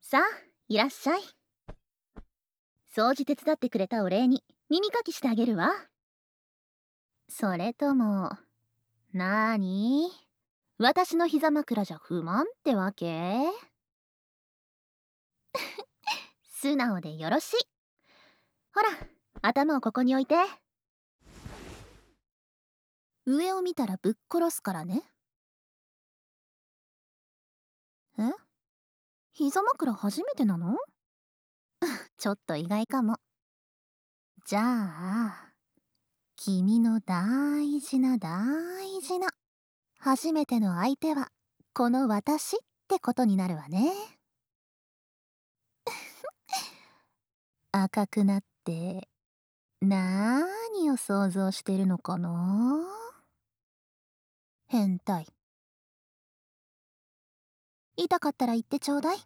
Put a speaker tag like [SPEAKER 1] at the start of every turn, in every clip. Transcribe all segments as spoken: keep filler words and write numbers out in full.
[SPEAKER 1] さあ、いらっしゃい。掃除手伝ってくれたお礼に耳かきしてあげるわ。それとも、なーに私の膝枕じゃ不満ってわけ？素直でよろしい。ほら、頭をここに置いて。上を見たらぶっ殺すからね。え？膝枕初めてなの？ちょっと意外かも。じゃあ、君の大事な大事な初めての相手はこの私ってことになるわね。赤くなってなーにを想像してるのかな？変態。痛かったら言ってちょうだい。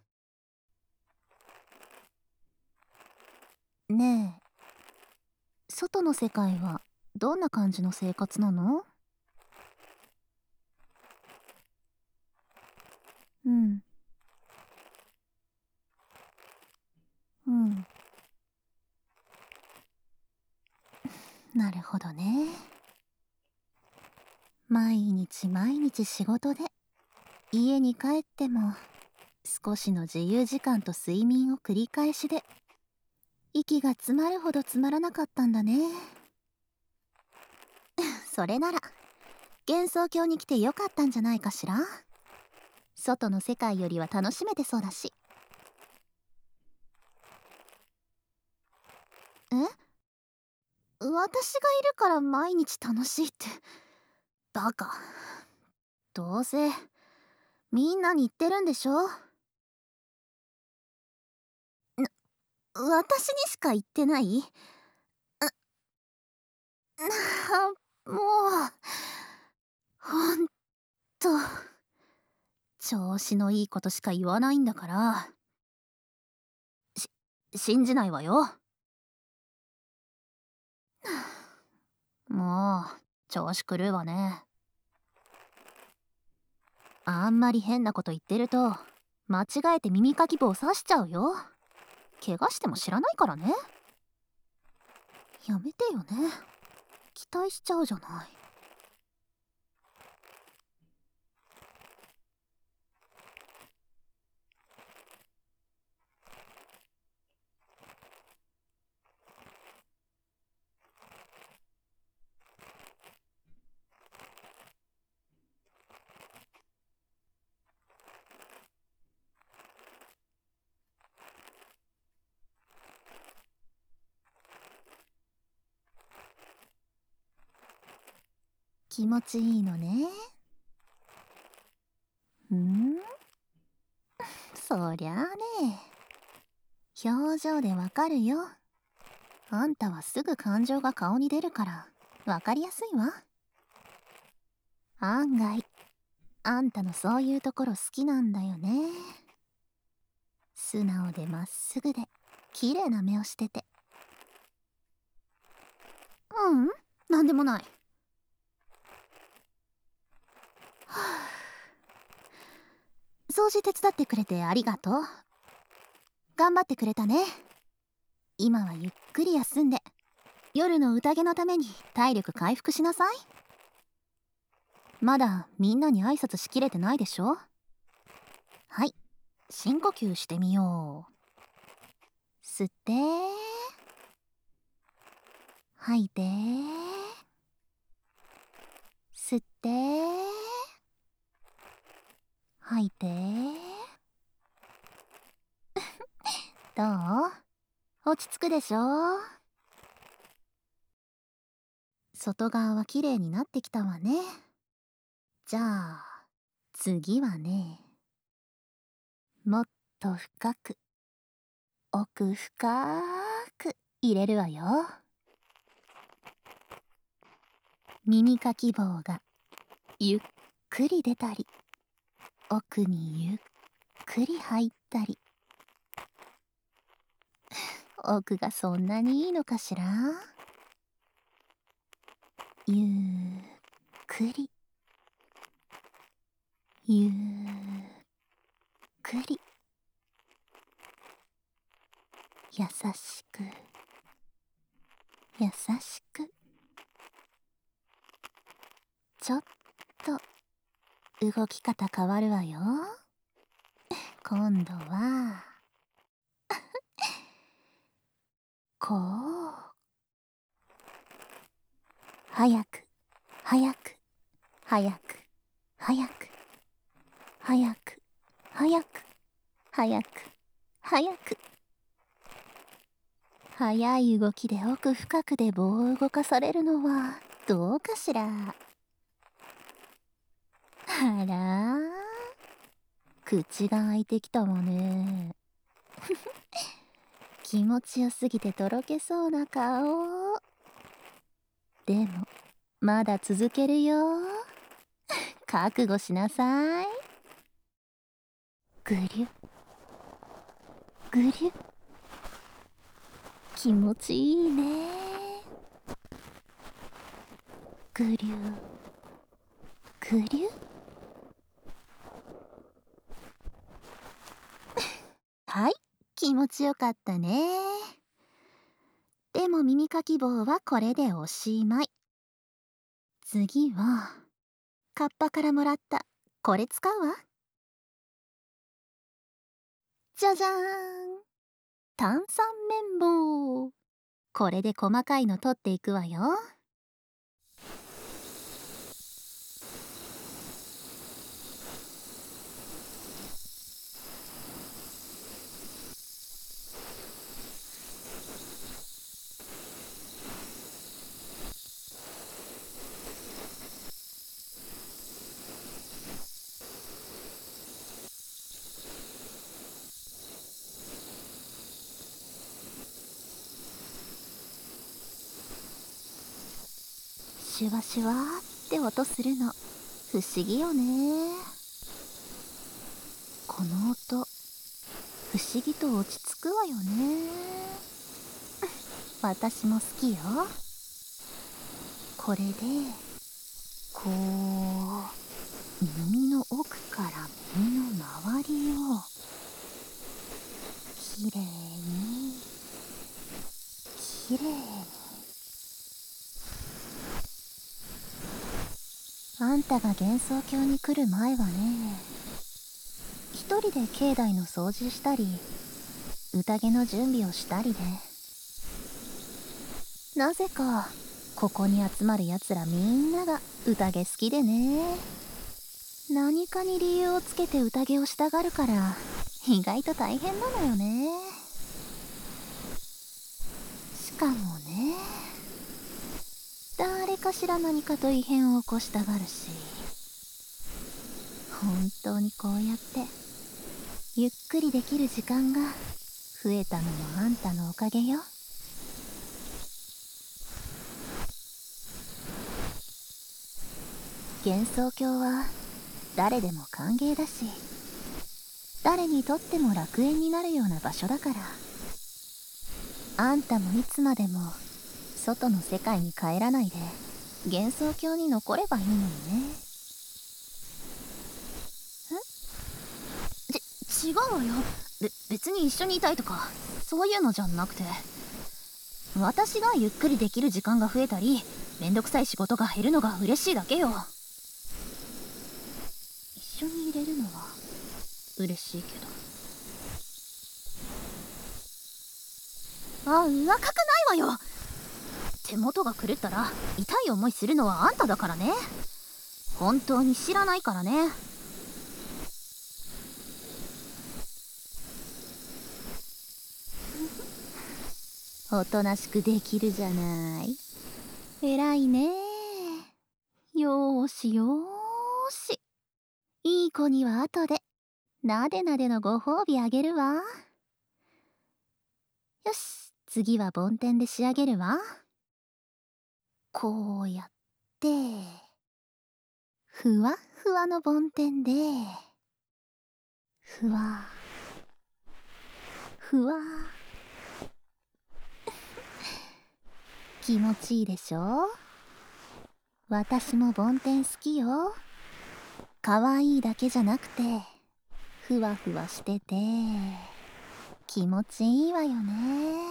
[SPEAKER 1] ねえ、外の世界はどんな感じの生活なの？うんうん、なるほどね。毎日毎日仕事で家に帰っても少しの自由時間と睡眠を繰り返しで息が詰まるほどつまらなかったんだね。それなら幻想郷に来てよかったんじゃないかしら。外の世界よりは楽しめてそうだし。え？私がいるから毎日楽しいってバカ。どうせみんなに言ってるんでしょ？な、私にしか言ってない？な、もうほんと調子のいいことしか言わないんだから。し信じないわよ。もう調子狂うわね。あんまり変なこと言ってると間違えて耳かき棒刺しちゃうよ。怪我しても知らないからね。やめてよね、期待しちゃうじゃない。気持ちいいのね。ん？そりゃあね、表情でわかるよ。あんたはすぐ感情が顔に出るからわかりやすいわ。案外あんたのそういうところ好きなんだよね。素直でまっすぐで綺麗な目をしてて。ううん、なんでもない。掃除手伝ってくれてありがとう。頑張ってくれたね。今はゆっくり休んで夜の宴のために体力回復しなさい。まだみんなに挨拶しきれてないでしょ。はい、深呼吸してみよう。吸って吐いて吸って吐いて。どう？落ち着くでしょ？外側は綺麗になってきたわね。じゃあ次はね、もっと深く奥深く入れるわよ。耳かき棒がゆっくり出たり奥にゆっくり入ったり。奥がそんなにいいのかしら。ゆっくりゆっくり優しく優しく。ちょっと動き方変わるわよ。今度はこう。早く早く早く早く早く早く早く早く。早い動きで奥深くで棒を動かされるのはどうかしら。あら、口が開いてきたわね。気持ちよすぎてとろけそうな顔。でもまだ続けるよ。覚悟しなさい。ぐりゅぐりゅ。気持ちいいね。ぐりゅぐりゅ。はい、気持ちよかったね。でも耳かき棒はこれでおしまい。次はカッパからもらったこれ使うわ。じゃじゃーん、炭酸綿棒。これで細かいの取っていくわよ。シュワシュワって音するの不思議よね。この音不思議と落ち着くわよね。私も好きよ。これでこう耳の奥から耳の周りをきれいにきれいに。あんたが幻想郷に来る前はね、一人で境内の掃除したり宴の準備をしたりで、なぜかここに集まるやつらみんなが宴好きでね、何かに理由をつけて宴をしたがるから意外と大変なのよね。しかもね、誰かしら何かと異変を起こしたがるし、本当にこうやってゆっくりできる時間が増えたのもあんたのおかげよ。幻想郷は誰でも歓迎だし、誰にとっても楽園になるような場所だから、あんたもいつまでも外の世界に帰らないで幻想郷に残ればいいのにね。え？ち、違うわよ。べ、別に一緒にいたいとかそういうのじゃなくて、私がゆっくりできる時間が増えたりめんどくさい仕事が減るのが嬉しいだけよ。一緒にいれるのは嬉しいけど。あ、若くないわよ。手元が狂ったら痛い思いするのはあんただからね。本当に知らないからね。おとなしくできるじゃない。偉いね。よーしよーし、いい子には後でなでなでのご褒美あげるわ。よし、次は梵天で仕上げるわ。こうやってふわふわの梵天でふわふわ気持ちいいでしょ。私も梵天好きよ。可愛いだけじゃなくてふわふわしてて気持ちいいわよね。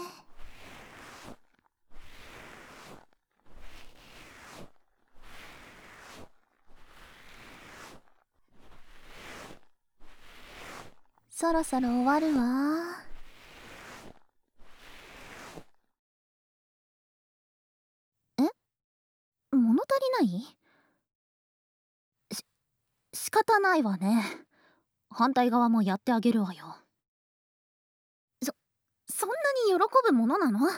[SPEAKER 1] そろそろ終わるわ。え、物足りない？し仕方ないわね。反対側もやってあげるわよ。そそんなに喜ぶものなの？も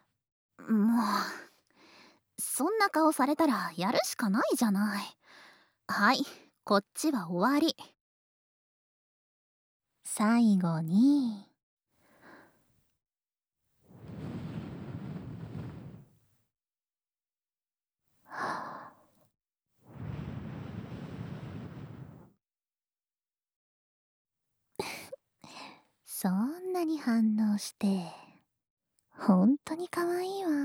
[SPEAKER 1] うそんな顔されたらやるしかないじゃない。はい、こっちは終わり。最後にそんなに反応してほんとに可愛いわ。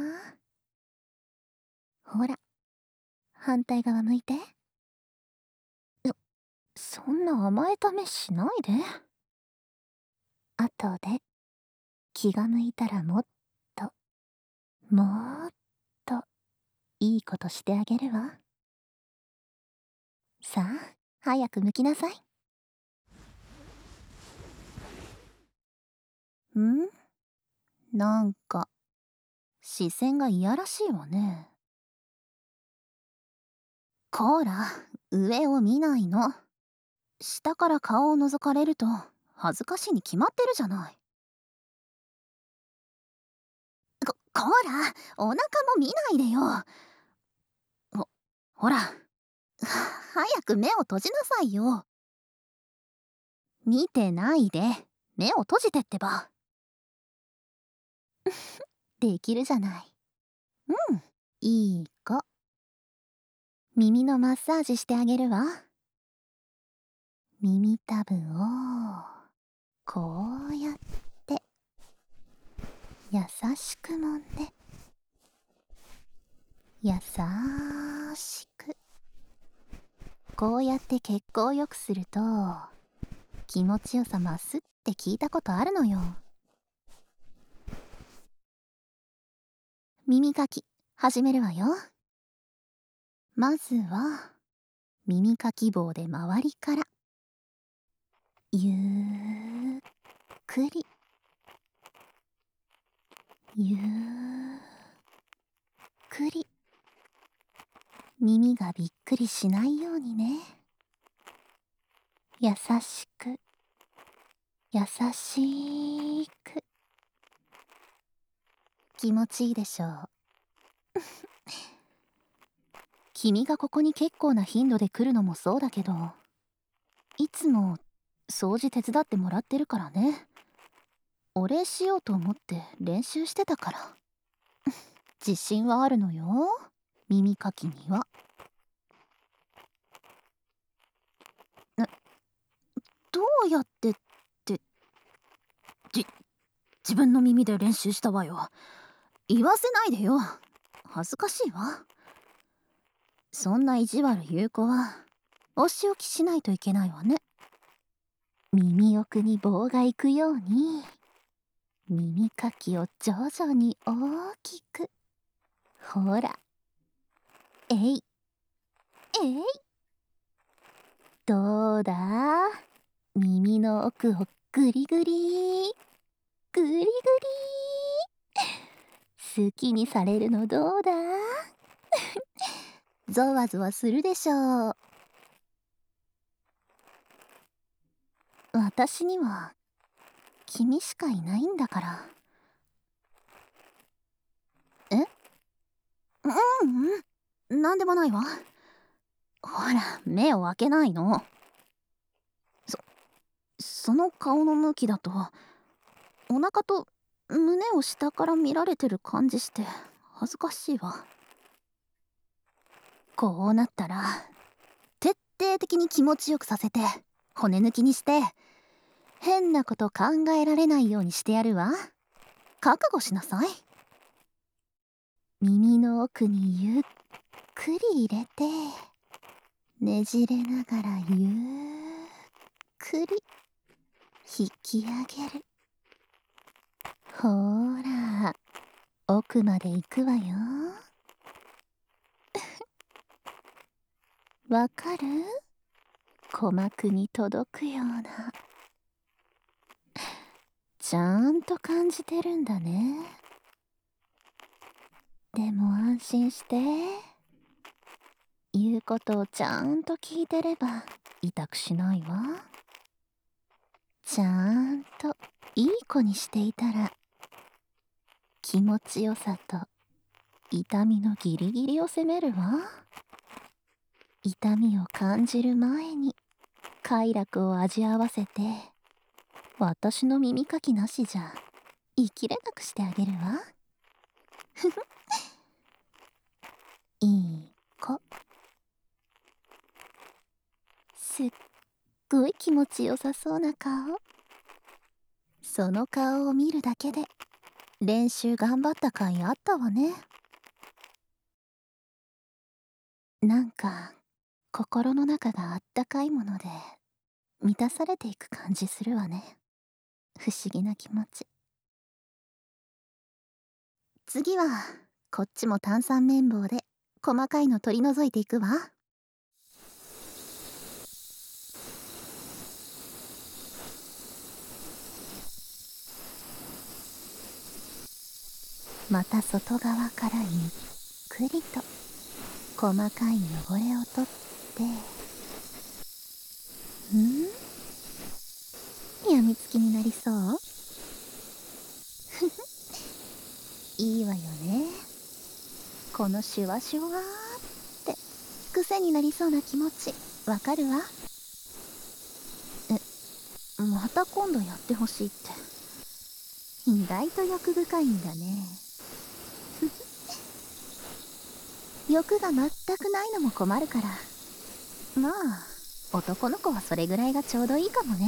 [SPEAKER 1] ほら、反対側向いて。そそんな甘えた目しないで。後で気が向いたらもっともっといいことしてあげるわ。さあ、早く向きなさい。ん？なんか視線がいやらしいわね。こーら、上を見ないの。下から顔を覗かれると恥ずかしいに決まってるじゃない。こ、こーら、お腹も見ないでよ。ほ、ほら、早く目を閉じなさいよ。見てないで、目を閉じてってば。できるじゃない。うん、いい子。耳のマッサージしてあげるわ。耳たぶをこうやって優しく揉んで、優しくこうやって血行を良くすると気持ちよさ増すって聞いたことあるのよ。耳かき始めるわよ。まずは耳かき棒で周りからゆっくりゆっくり、耳がびっくりしないようにね。優しく優しく。気持ちいいでしょう。君がここに結構な頻度で来るのもそうだけど、いつも掃除手伝ってもらってるからね。お礼しようと思って練習してたから。自信はあるのよ、耳かきには。な、どうやってって、じ、自分の耳で練習したわよ。言わせないでよ。恥ずかしいわ。そんな意地悪言う子はお仕置きしないといけないわね。耳奥に棒が行くように耳かきを徐々に大きく。ほら、えいえい。どうだ、耳の奥をグリグリグリグリ。好きにされるのどうだ？ゾワゾワするでしょう。私には君しかいないんだから。え？ううんうん、なんでもないわ。ほら、目を開けないの。そその顔の向きだとお腹と胸を下から見られてる感じして恥ずかしいわ。こうなったら徹底的に気持ちよくさせて骨抜きにして変なこと考えられないようにしてやるわ。覚悟しなさい。耳の奥にゆっくり入れてねじれながらゆっくり引き上げる。 ほーら、奥まで行くわよ。わかる？鼓膜に届くような。ちゃんと感じてるんだね。でも安心して。言うことをちゃんと聞いてれば痛くしないわ。ちゃんといい子にしていたら、気持ちよさと痛みのギリギリを責めるわ。痛みを感じる前に快楽を味合わせて、私の耳かきなしじゃ生きれなくしてあげるわ。ふふいい子。すっごい気持ちよさそうな顔。その顔を見るだけで練習頑張った甲斐あったわね。なんか心の中があったかいもので満たされていく感じするわね。不思議な気持ち。次はこっちも炭酸綿棒で細かいの取り除いていくわ。また外側からゆっくりと細かい汚れを取って、ん？やみつきになりそう？いいわよね。このシュワシュワーって癖になりそうな気持ちわかるわ。え、また今度やってほしいって。意外と欲深いんだね。欲が全くないのも困るから、まあ男の子はそれぐらいがちょうどいいかもね。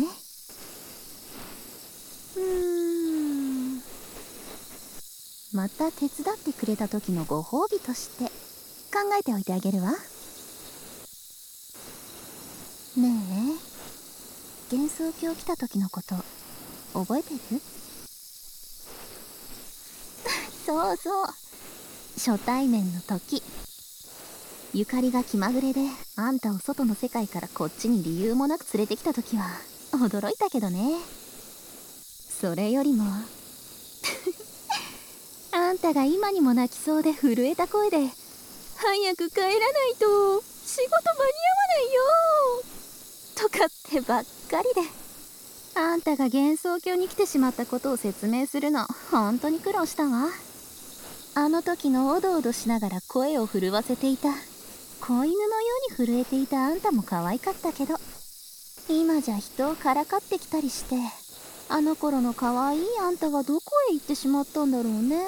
[SPEAKER 1] うーん、また手伝ってくれた時のご褒美として考えておいてあげるわ。ねえ、幻想郷来た時のこと覚えてる？そうそう、初対面の時、ゆかりが気まぐれであんたを外の世界からこっちに理由もなく連れてきた時は驚いたけどね。それよりもあんたが今にも泣きそうで震えた声で「早く帰らないと仕事間に合わないよ」とかってばっかりで、あんたが幻想郷に来てしまったことを説明するの本当に苦労したわ。あの時のおどおどしながら声を震わせていた子犬のように震えていたあんたも可愛かったけど、今じゃ人をからかってきたりして、あの頃の可愛いあんたはどこへ行ってしまったんだろうね。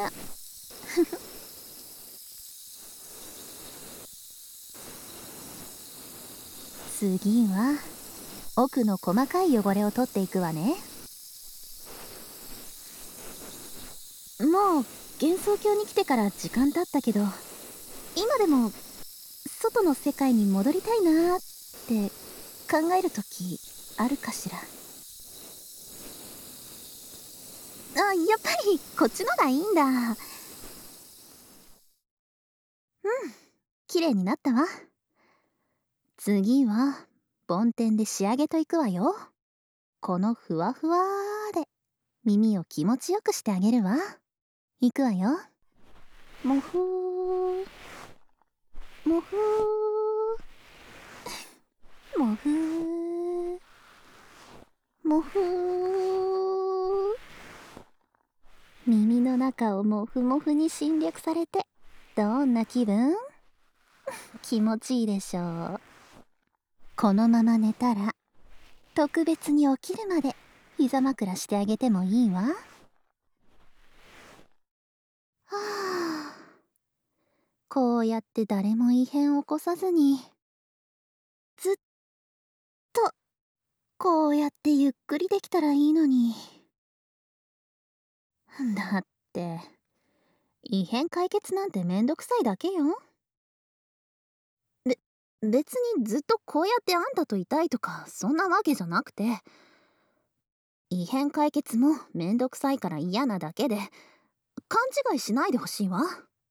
[SPEAKER 1] 次は奥の細かい汚れを取っていくわね。もう幻想郷に来てから時間経ったけど、今でも外の世界に戻りたいなーって考える時あるかしら。あ、やっぱりこっちのがいいんだ。うん、綺麗になったわ。次は梵天で仕上げといくわよ。このふわふわーで耳を気持ちよくしてあげるわ。いくわよ。もふーもふーもふーもふー。耳の中をもふもふに侵略されてどんな気分？気持ちいいでしょう。このまま寝たら特別に起きるまで膝枕してあげてもいいわ。はあ、こうやって誰も異変を起こさずにずっとこうやってゆっくりできたらいいのに。だって異変解決なんてめんどくさいだけよ。べ別にずっとこうやってあんたといたいとかそんなわけじゃなくて、 異変解決もめんどくさいから嫌なだけで、勘違いしないでほしいわ。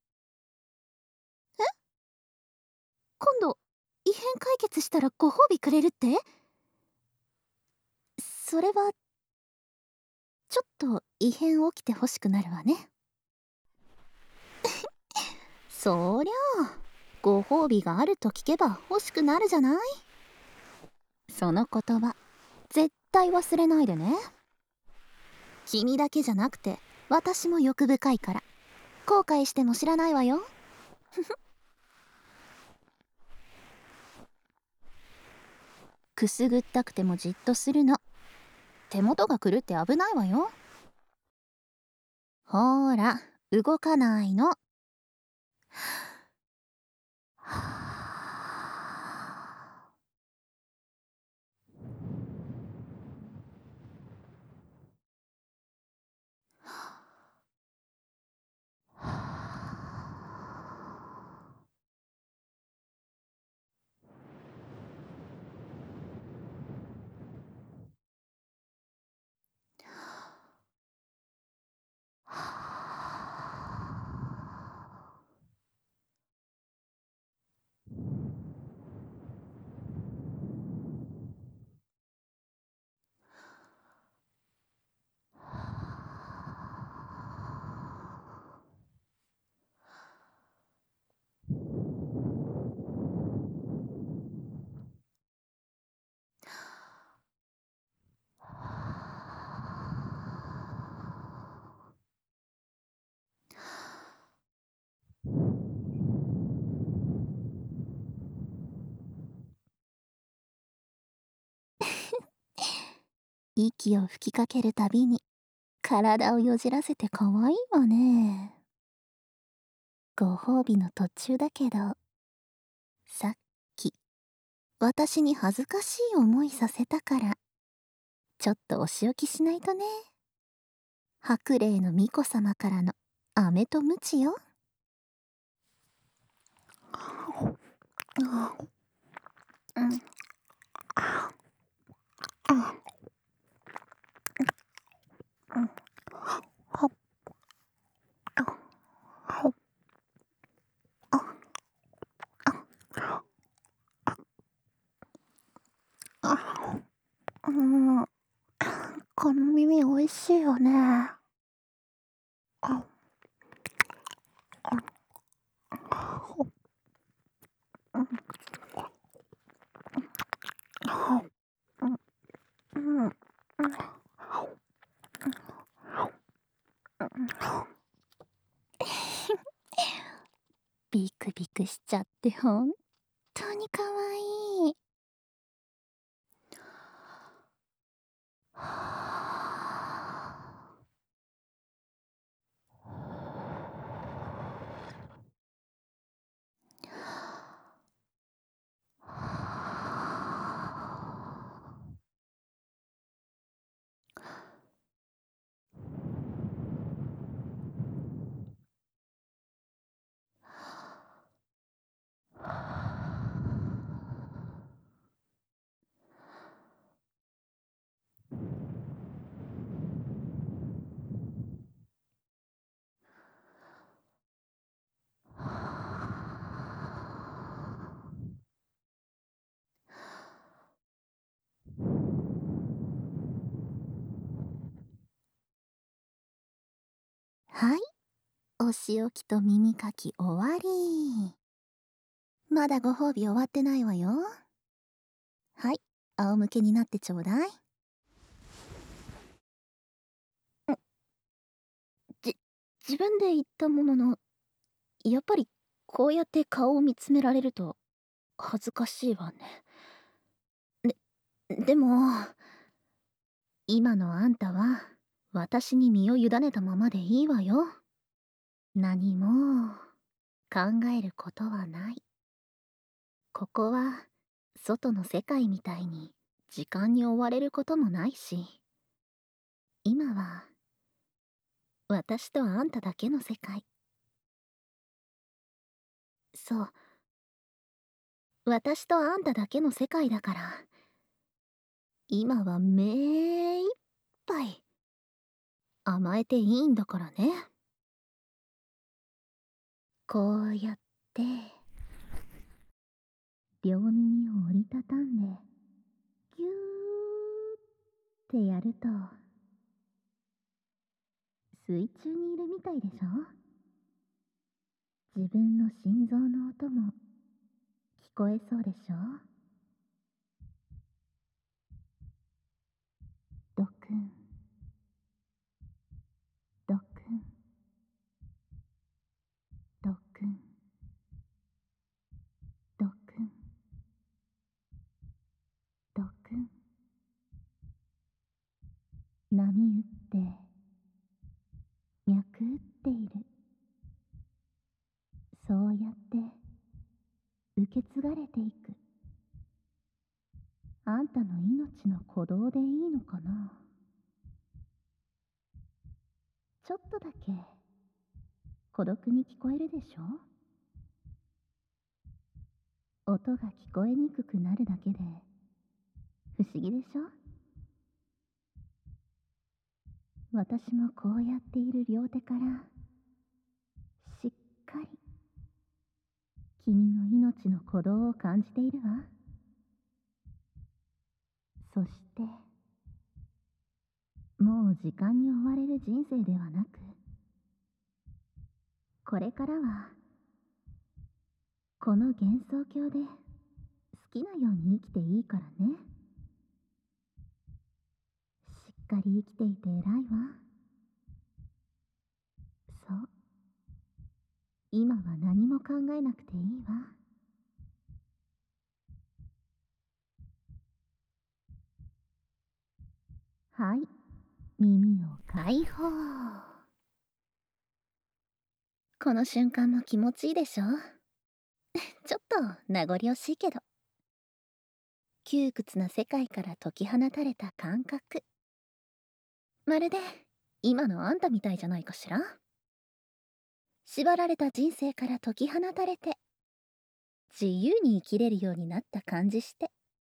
[SPEAKER 1] え、今度異変解決したらご褒美くれるって？それはちょっと異変起きてほしくなるわね。そりゃあご褒美があると聞けば欲しくなるじゃない。その言葉絶対忘れないでね。君だけじゃなくて私も欲深いから後悔しても知らないわよ。くすぐったくてもじっとするの。手元が狂って危ないわよ。ほーら動かないの。息を吹きかけるたびに体をよじらせて可愛いわね。ご褒美の途中だけど、さっき私に恥ずかしい思いさせたからちょっとお仕置きしないとね。白麗の巫女様からの飴と鞭よ。うん、この耳おいしいよね。ビクビクしちゃって本当にかわいい。はい、お仕置きと耳かき終わり。まだご褒美終わってないわよ。はい、仰向けになってちょうだい。じ自分で言ったものの、やっぱりこうやって顔を見つめられると恥ずかしいわね。ででも今のあんたは私に身を委ねたままでいいわよ。何も考えることはない。ここは外の世界みたいに時間に追われることもないし、今は私とあんただけの世界。そう、私とあんただけの世界だから、今はめいっぱい甘えていいんだからね。こうやって両耳を折りたたんでギューってやると水中にいるみたいでしょ。自分の心臓の音も聞こえそうでしょ。ドクンドクンドクンドクンドクン。波打って脈打っている。そうやって受け継がれていく。あんたの命の鼓動でいいのかな。ちょっとだけ孤独に聞こえるでしょ。音が聞こえにくくなるだけで不思議でしょ。私もこうやっている両手からしっかり君の命の鼓動を感じているわ。そしてもう時間に追われる人生ではなく、これからはこの幻想郷で好きなように生きていいからね。しっかり生きていて偉いわ。そう、今は何も考えなくていいわ。はい、耳を解放。この瞬間も気持ちいいでしょ。ちょっと名残惜しいけど、窮屈な世界から解き放たれた感覚、まるで今のあんたみたいじゃないかしら。縛られた人生から解き放たれて自由に生きれるようになった感じして。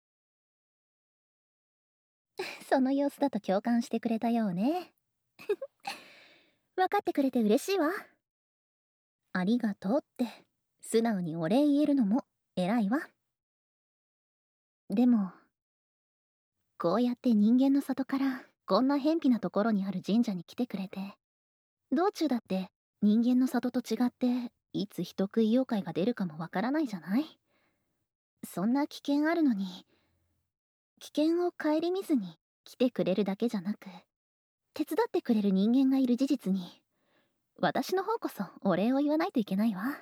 [SPEAKER 1] その様子だと共感してくれたようね。分かってくれて嬉しいわ。ありがとうって素直にお礼言えるのも偉いわ。でもこうやって人間の里からこんな偏僻なところにある神社に来てくれて、道中だって人間の里と違っていつ人食い妖怪が出るかもわからないじゃない。そんな危険あるのに、危険を顧みずに来てくれるだけじゃなく、手伝ってくれる人間がいる事実に私の方こそお礼を言わないといけないわ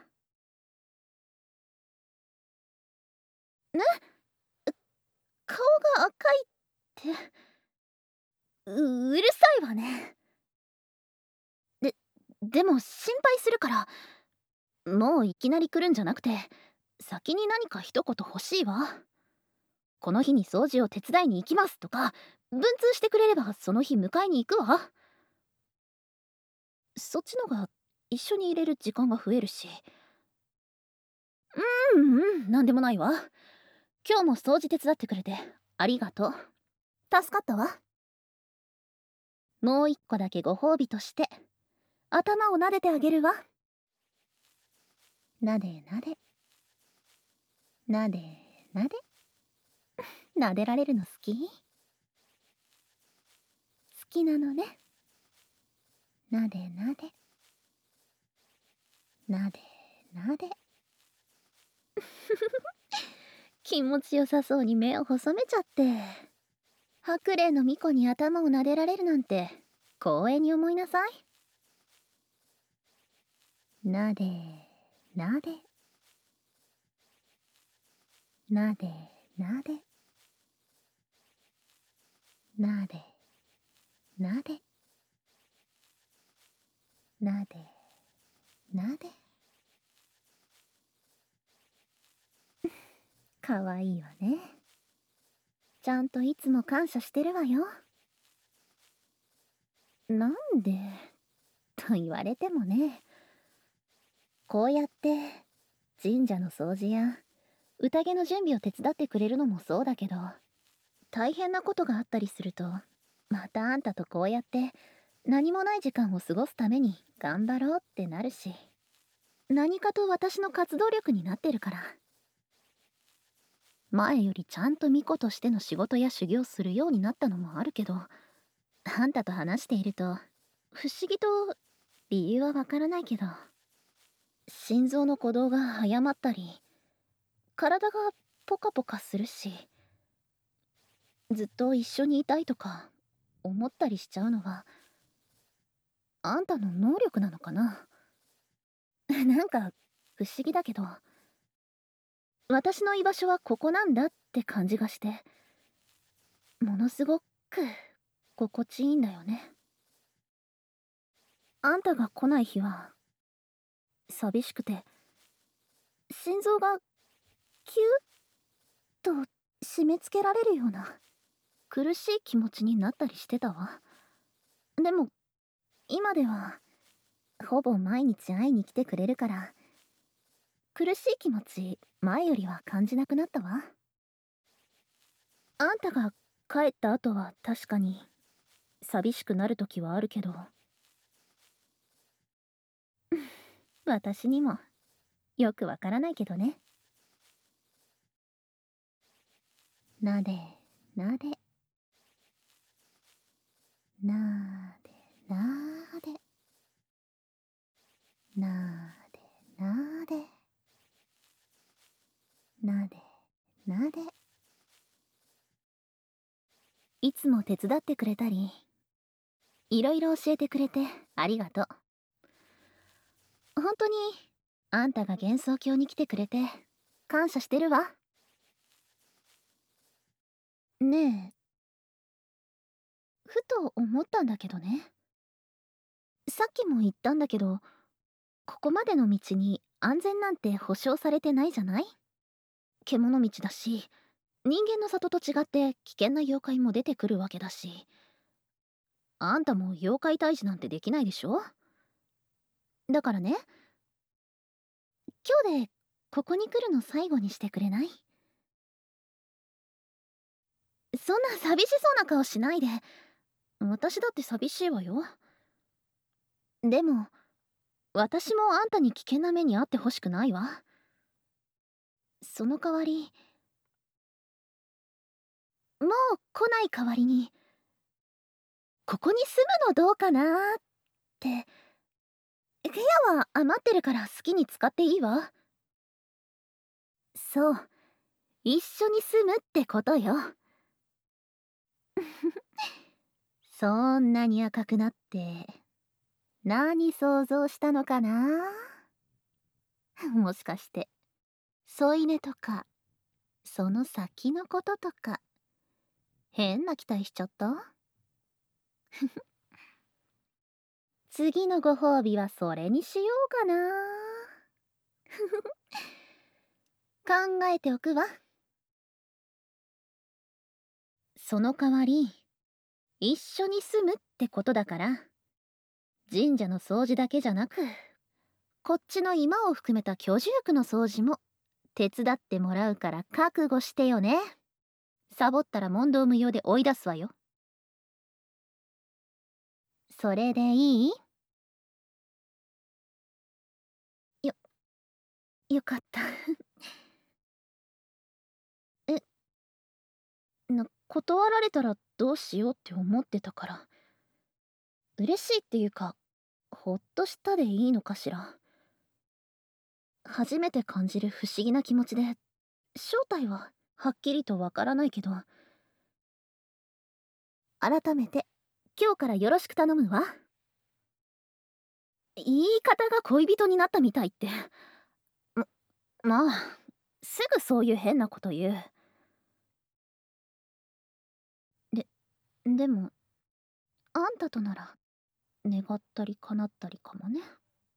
[SPEAKER 1] ね。顔が赤いってう、うるさいわね。で、でも心配するから、もういきなり来るんじゃなくて先に何か一言欲しいわ。この日に掃除を手伝いに行きますとか文通してくれればその日迎えに行くわ。そっちのが一緒にいれる時間が増えるし。うんうん、なんでもないわ。今日も掃除手伝ってくれてありがとう。助かったわ。もう一個だけご褒美として頭を撫でてあげるわ。なでなでなでなで。撫でられるの好き？好きなのね。なでなでなでなで。気持ちよさそうに目を細めちゃって、白麗の巫女に頭を撫でられるなんて光栄に思いなさい。なでなでなでなでなでなでなでなで。かわいいわね。ちゃんといつも感謝してるわよ。なんでと言われてもね。こうやって神社の掃除や宴の準備を手伝ってくれるのもそうだけど、大変なことがあったりするとまたあんたとこうやって何もない時間を過ごすために頑張ろうってなるし、何かと私の活動力になってるから。前よりちゃんと巫女としての仕事や修行するようになったのもあるけど、あんたと話していると不思議と理由はわからないけど、心臓の鼓動が早まったり、体がポカポカするし、ずっと一緒にいたいとか思ったりしちゃうのはあんたの能力なのかな。なんか不思議だけど、私の居場所はここなんだって感じがして、ものすごく心地いいんだよね。あんたが来ない日は寂しくて、心臓がキュッと締め付けられるような苦しい気持ちになったりしてたわ。でも今ではほぼ毎日会いに来てくれるから、苦しい気持ち前よりは感じなくなったわ。あんたが帰った後は確かに寂しくなる時はあるけど、私にもよくわからないけどね。なでなでなでなでなでなでなでなで、いつも手伝ってくれたり、いろいろ教えてくれてありがとう。本当にあんたが幻想郷に来てくれて感謝してるわ。ねえ、ふと思ったんだけどね。さっきも言ったんだけど、ここまでの道に安全なんて保証されてないじゃない。獣道だし、人間の里と違って危険な妖怪も出てくるわけだし、あんたも妖怪退治なんてできないでしょ。だからね、今日でここに来るの最後にしてくれない？そんな寂しそうな顔しないで。私だって寂しいわよ。でも私もあんたに危険な目に遭ってほしくないわ。その代わり、もう来ない代わりにここに住むのどうかなって。部屋は余ってるから好きに使っていいわ。そう、一緒に住むってことよ。そんなに赤くなって何想像したのかな。もしかして添い寝とかその先のこととか変な期待しちゃった？次のご褒美はそれにしようかな。考えておくわ。その代わり一緒に住むってことだから、神社の掃除だけじゃなく、こっちの居間を含めた居住区の掃除も手伝ってもらうから覚悟してよね。サボったら問答無用で追い出すわよ。それでいい？よ、よかった。え、な、断られたらどうしようって思ってたから。嬉しいっていうか、ほっとしたでいいのかしら。初めて感じる不思議な気持ちで、正体ははっきりとわからないけど、改めて今日からよろしく頼むわ。言い方が恋人になったみたいって。ま、まあ、すぐそういう変なこと言う。で、でも、あんたとなら、願ったり叶ったりかもね。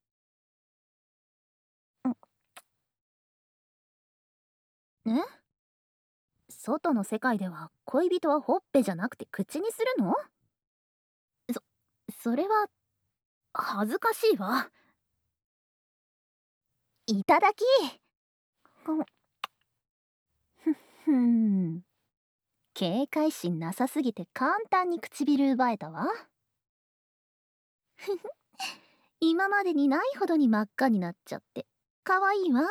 [SPEAKER 1] んえ、外の世界では恋人はほっぺじゃなくて口にするの？そ、それは、恥ずかしいわ。いただき。ふん。 警戒心なさすぎて簡単に唇奪えたわ。今までにないほどに真っ赤になっちゃって可愛いわ。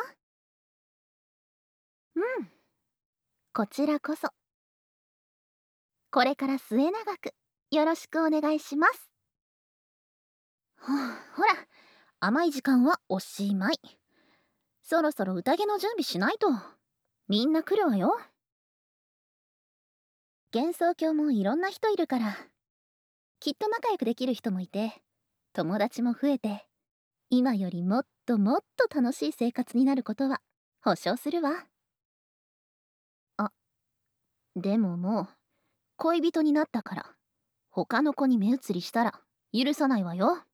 [SPEAKER 1] うん、こちらこそ。これから末永くよろしくお願いします。はあ、ほら、甘い時間はおしまい。そろそろ宴の準備しないと。みんな来るわよ。幻想郷もいろんな人いるから、きっと仲良くできる人もいて、友達も増えて、今よりもっともっと楽しい生活になることは保証するわ。あ、でももう恋人になったから他の子に目移りしたら許さないわよ。